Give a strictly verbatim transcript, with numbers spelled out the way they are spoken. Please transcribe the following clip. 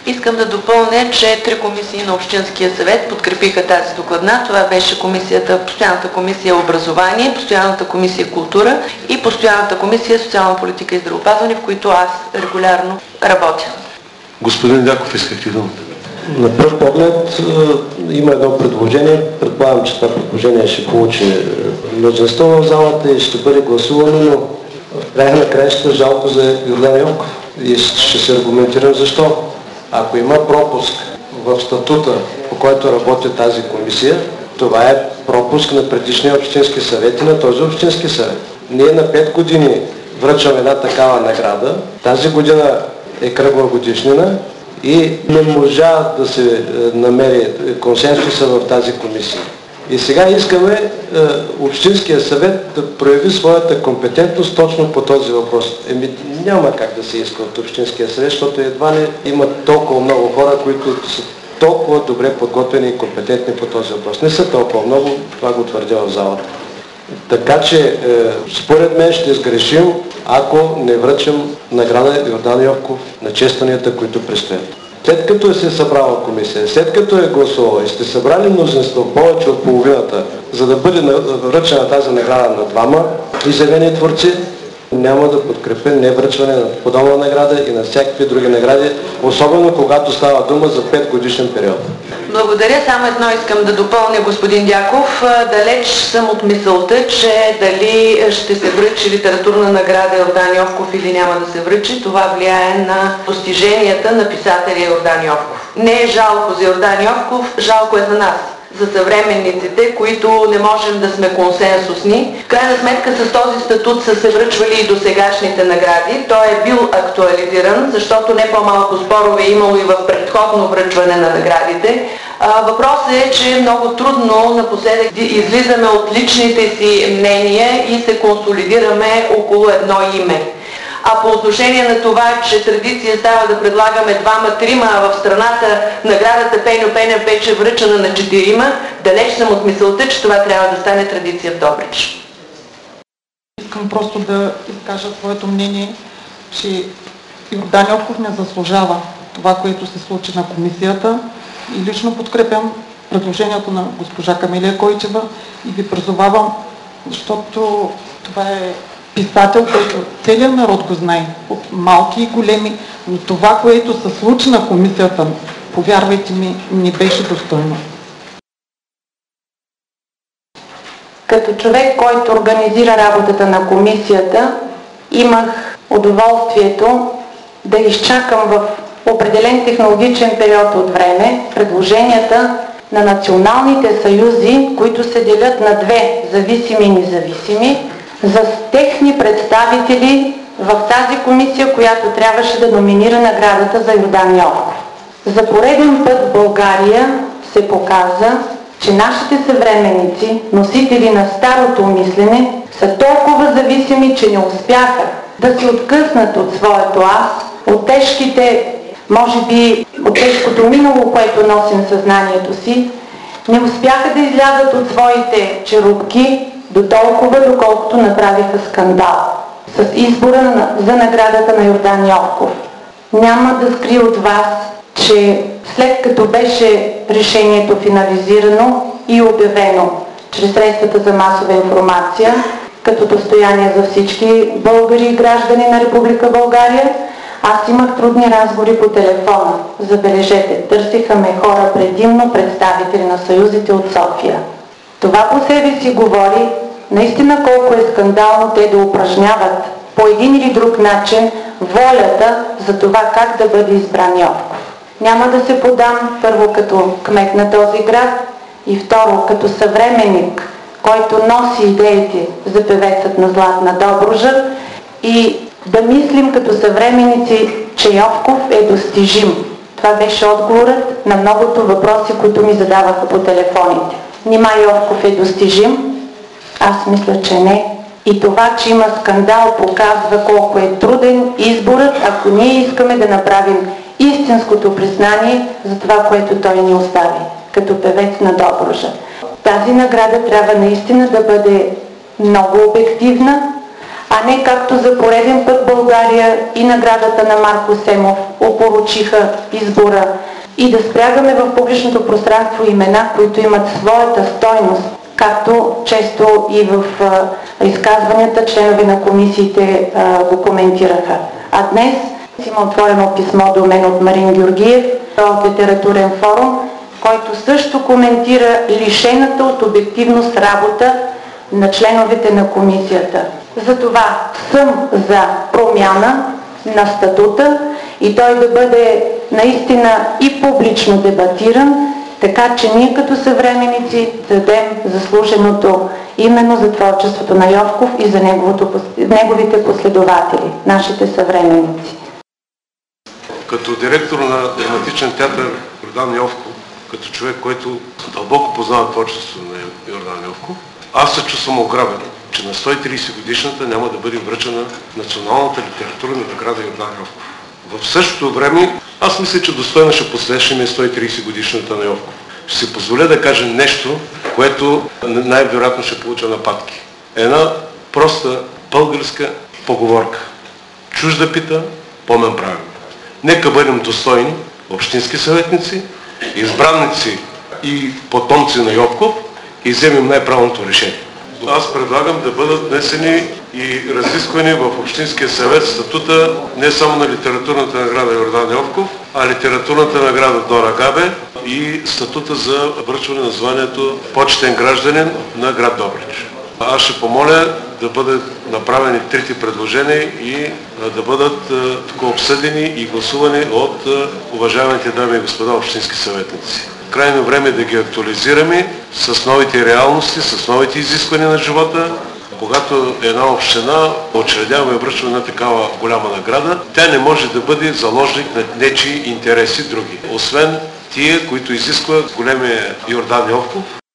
Искам да допълня, че три комисии на Общинския съвет подкрепиха тази докладна. Това беше комисията, постоянната комисия образование, постоянната комисия култура и постоянната комисия социална политика и здравеопазване, в които аз регулярно работя. Господин Дяков, искахте думата. На пръв поглед има едно предложение. Предполагам, че това предложение ще получи мнозинство в залата и ще бъде гласувано, но в края на краищата жалко за Йордан Йовков. И ще се аргументирам защо. Ако има пропуск в статута, по който работи тази комисия, това е пропуск на предишния общински съвет и на този общински съвет. Ние на пет години връчваме една такава награда. Тази година е кръгла годишнина и не можа да се намери консенсуса в тази комисия. И сега искаме е, Общинския съвет да прояви своята компетентност точно по този въпрос. Еми, няма как да се иска от Общинския съвет, защото едва не има толкова много хора, които са толкова добре подготвени и компетентни по този въпрос. Не са толкова много, това го твърдя в залата. Така че, е, според мен ще сгрешим, ако не връчим награда Йордан Йовков на честванията, които предстоят. След като се е събрала комисия, след като е гласувала и сте събрали мнозинство повече от половината, за да бъде връчена тази награда на двама изявени творци, няма да подкрепим невръчване на подобна награда и на всякакви други награди, особено когато става дума за пет годишен период. Благодаря. Само едно искам да допълня, господин Дяков. Далеч съм от мисълта, че дали ще се връчи литературна награда Йордан Йовков или няма да се връчи, това влияе на постиженията на писателя Йордан Йовков. Не е жалко за Йордан Йовков, жалко е за нас, за съвременниците, които не можем да сме консенсусни. В крайна сметка с този статут са се връчвали и досегашните награди. Той е бил актуализиран, защото не по-малко спорове е имало и в предходно връчване на наградите. А, въпросът е, че е много трудно напоследък излизаме от личните си мнения и се консолидираме около едно име. А по отношение на това, че традиция става да предлагаме двама-трима, а в страната наградата Пеньо Пенев вече връчена на четирима, далеч съм от мисълта, че това трябва да стане традиция в Добрич. Искам просто да изкажа своето мнение, че Йордан Йовков не заслужава това, което се случи на комисията и лично подкрепям предложението на госпожа Камелия Койчева и ви призовавам, защото това е писател, който целият народ го знае, от малки и големи, но това, което се случи на комисията, повярвайте ми, не беше достойно. Като човек, който организира работата на комисията, имах удоволствието да изчакам в определен технологичен период от време предложенията на националните съюзи, които се делят на две зависими и независими, за техни представители в тази комисия, която трябваше да номинира наградата за Йордан Йовков. За пореден път в България се показа, че нашите съвременници, носители на старото мислене, са толкова зависими, че не успяха да се откъснат от своето аз, от тежките, може би от тежкото минало, което носим в съзнанието си, не успяха да излязат от своите черупки до толкова, доколкото направиха скандал с избора на, за наградата на Йордан Йовков. Няма да скрия от вас, че след като беше решението финализирано и обявено чрез средствата за масова информация, като достояние за всички българи и граждани на Република България, аз имах трудни разговори по телефона. Забележете, търсиха ме хора, предимно представители на съюзите от София. Това по себе си говори наистина колко е скандално те да упражняват по един или друг начин волята за това как да бъде избран Йовков. Няма да се подам първо като кмет на този град и второ като съвременник, който носи идеите за певецът на Златна Добруджа, и да мислим като съвременници, че Йовков е достижим. Това беше отговорът на многото въпроси, които ми задаваха по телефоните. Нима Йовков е достижим? Аз мисля, че не. И това, че има скандал, показва колко е труден изборът, ако ние искаме да направим истинското признание за това, което той ни остави, като певец на Добруджа. Тази награда трябва наистина да бъде много обективна, а не както за пореден път България и наградата на Марко Семов опорочиха избора, и да спрягаме в публичното пространство имена, които имат своята стойност, както често и в а, изказванията членове на комисиите а, го коментираха. А днес има отворено писмо до мен от Марин Георгиев от Литературен форум, който също коментира лишената от обективност работа на членовете на комисията. Затова съм за промяна на статута и той да бъде наистина и публично дебатиран, така че ние като съвременници дадем заслуженото именно за творчеството на Йовков и за неговото, неговите последователи, нашите съвременници. Като директор на драматичен театър Йордан Йовков, като човек, който дълбоко познава творчеството на Йордан Йовков, аз се чувствам ограбен, че на сто и тридесет годишната няма да бъде връчена националната литературна награда Йордан Йовков. В същото време, аз мисля, че достойно ще посрещнем сто и тридесет годишната на Йовков. Ще си позволя да кажа нещо, което най-вероятно ще получа нападки. Една проста българска поговорка. Чужда пита, помен правим. Нека бъдем достойни общински съветници, избранници и потомци на Йовков и вземем най-правилното решение. Аз предлагам да бъдат внесени и разисквани в Общинския съвет статута не само на литературната награда Йордан Йовков, а литературната награда Дора Габе и статута за връчване на званието почетен гражданин на град Добрич. Аз ще помоля да бъдат направени трите предложения и да бъдат така обсъдени и гласувани от уважаемите дами и господа общински съветници. Крайно време е да ги актуализираме с новите реалности, с новите изисквания на живота. Когато една община учредява и връчва на такава голяма награда, тя не може да бъде заложник на нечии интереси други. Освен тия, които изисква големия Йордан Йовков.